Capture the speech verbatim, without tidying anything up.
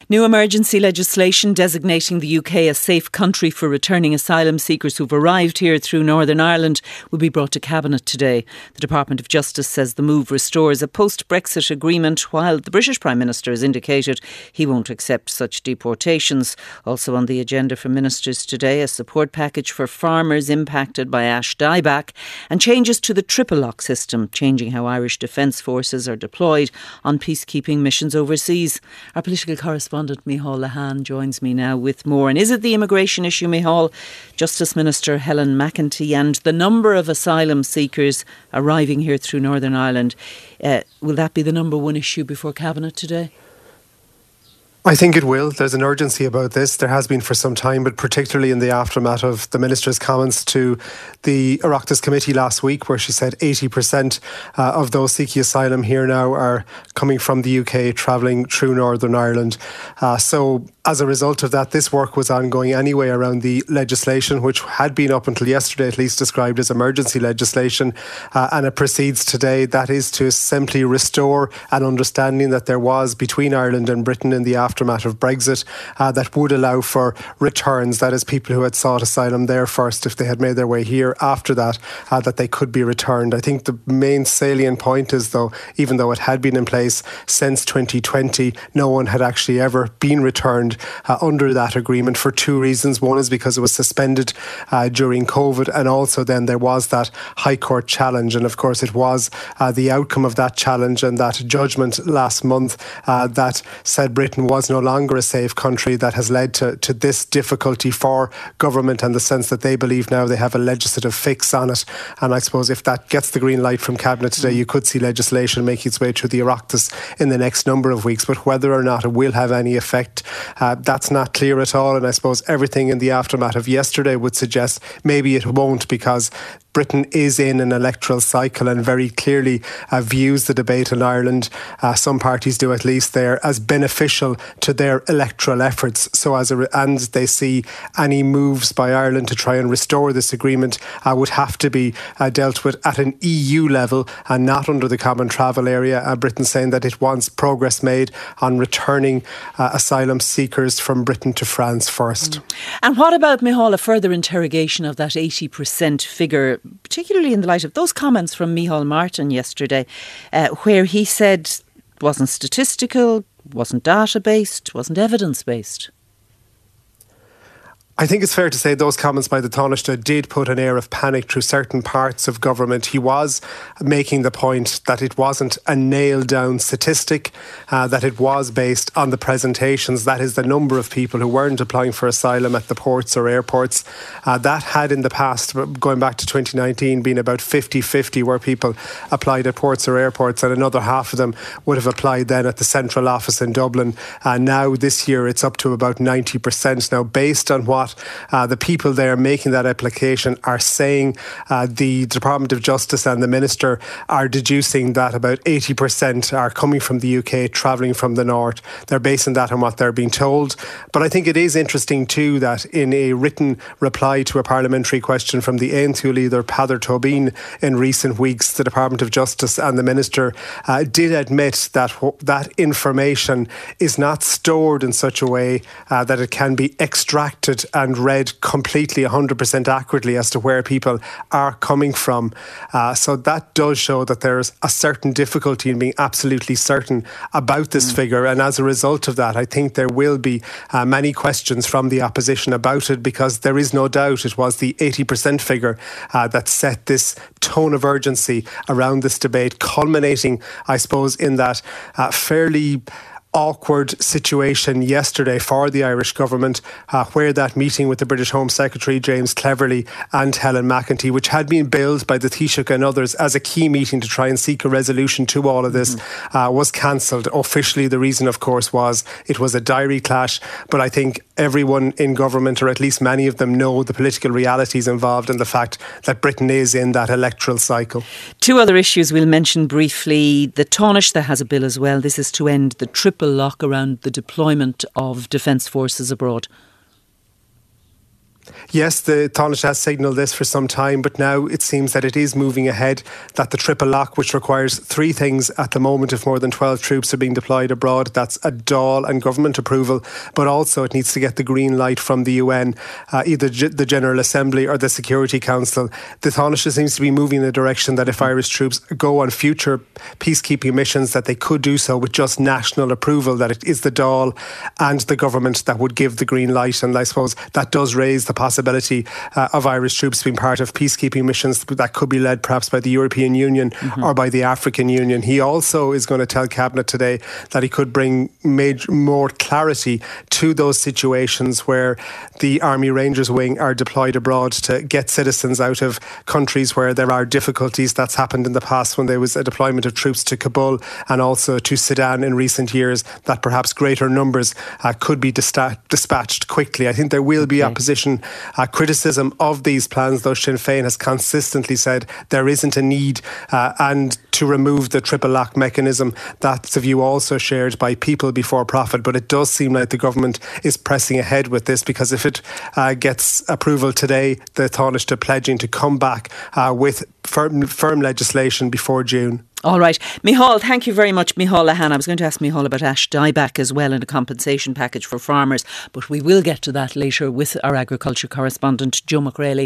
New emergency legislation designating the U K a safe country for returning asylum seekers who've arrived here through Northern Ireland will be brought to Cabinet today. The Department of Justice says the move restores a post-Brexit agreement, while the British Prime Minister has indicated he won't accept such deportations. Also on the agenda for ministers today, a support package for farmers impacted by ash dieback and changes to the triple lock system, changing how Irish Defence Forces are deployed on peacekeeping missions overseas. Our political correspondent Micheál Lehane joins me now with more. And is it the immigration issue, Micheál? Justice Minister Helen McEntee and the number of asylum seekers arriving here through Northern Ireland, uh, will that be the number one issue before Cabinet today? I think it will. There's an urgency about this. There has been for some time, but particularly in the aftermath of the Minister's comments to the Oireachtas Committee last week, where she said eighty percent uh, of those seeking asylum here now are coming from the U K, travelling through Northern Ireland. Uh, so as a result of that, this work was ongoing anyway around the legislation, which had been up until yesterday at least described as emergency legislation, uh, and it proceeds today. That is to simply restore an understanding that there was between Ireland and Britain in the aftermath of Brexit uh, that would allow for returns, that is, people who had sought asylum there first, if they had made their way here after that, uh, that they could be returned. I think the main salient point is, though, even though it had been in place since twenty twenty, no one had actually ever been returned Uh, under that agreement for two reasons. One is because it was suspended uh, during COVID, and also then there was that High Court challenge, and of course it was uh, the outcome of that challenge and that judgment last month uh, that said Britain was no longer a safe country, that has led to, to this difficulty for government and the sense that they believe now they have a legislative fix on it. And I suppose if that gets the green light from Cabinet today, you could see legislation making its way through the Oireachtas in the next number of weeks. But whether or not it will have any effect, uh, that's not clear at all. And I suppose everything in the aftermath of yesterday would suggest maybe it won't, because Britain is in an electoral cycle and very clearly uh, views the debate in Ireland, uh, some parties do at least there, as beneficial to their electoral efforts. So as a re- and they see any moves by Ireland to try and restore this agreement uh, would have to be uh, dealt with at an E U level and not under the Common Travel Area. Uh, Britain saying that it wants progress made on returning uh, asylum seekers from Britain to France first. Mm. And what about, Micheál, a further interrogation of that eighty percent figure, particularly in the light of those comments from Micheál Martin yesterday, uh, where he said it wasn't statistical, wasn't data-based, wasn't evidence-based? I think it's fair to say those comments by the Taoiseach did put an air of panic through certain parts of government. He was making the point that it wasn't a nailed-down statistic, uh, that it was based on the presentations, that is the number of people who weren't applying for asylum at the ports or airports. Uh, that had in the past, going back to twenty nineteen, been about fifty-fifty, where people applied at ports or airports, and another half of them would have applied then at the central office in Dublin. Uh, now this year it's up to about ninety percent. Now, based on what Uh, the people there making that application are saying, uh, the Department of Justice and the Minister are deducing that about eighty percent are coming from the U K, travelling from the north. They're basing that on what they're being told. But I think it is interesting too that in a written reply to a parliamentary question from the Aon Tú leader, Peadar Tóibín, in recent weeks, the Department of Justice and the Minister uh, did admit that that information is not stored in such a way uh, that it can be extracted and read completely one hundred percent accurately as to where people are coming from. Uh, so that does show that there's a certain difficulty in being absolutely certain about this mm. figure. And as a result of that, I think there will be uh, many questions from the opposition about it, because there is no doubt it was the eighty percent figure uh, that set this tone of urgency around this debate, culminating, I suppose, in that uh, fairly awkward situation yesterday for the Irish government, uh, where that meeting with the British Home Secretary James Cleverly and Helen McEntee, which had been billed by the Taoiseach and others as a key meeting to try and seek a resolution to all of this, mm-hmm. uh, was cancelled. Officially, the reason, of course, was it was a diary clash. But I think everyone in government, or at least many of them, know the political realities involved and the fact that Britain is in that electoral cycle. Two other issues we'll mention briefly. The Taoiseach has a bill as well. This is to end the triple lock around the deployment of defence forces abroad. Yes, the Taoiseach has signalled this for some time, but now it seems that it is moving ahead, that the triple lock, which requires three things at the moment if more than twelve troops are being deployed abroad, that's a Dáil and government approval, but also it needs to get the green light from the U N, uh, either G- the General Assembly or the Security Council. The Taoiseach seems to be moving in the direction that if Irish troops go on future peacekeeping missions, that they could do so with just national approval, that it is the Dáil and the government that would give the green light. And I suppose that does raise the possibility Uh, of Irish troops being part of peacekeeping missions that could be led perhaps by the European Union mm-hmm. or by the African Union. He also is going to tell Cabinet today that he could bring major, more clarity to those situations where the Army Rangers Wing are deployed abroad to get citizens out of countries where there are difficulties. That's happened in the past when there was a deployment of troops to Kabul and also to Sudan in recent years, that perhaps greater numbers uh, could be dista- dispatched quickly. I think there will be okay. opposition Uh, criticism of these plans, though Sinn Féin has consistently said there isn't a need uh, and to remove the triple lock mechanism. That's a view also shared by People Before Profit, but it does seem like the government is pressing ahead with this, because if it uh, gets approval today, the Taoiseach pledging to come back uh, with firm, firm legislation before June. All right. Micheál, thank you very much. Micheál Lehane. I was going to ask Micheál about ash dieback as well and a compensation package for farmers, but we will get to that later with our agriculture correspondent, Joe McRae.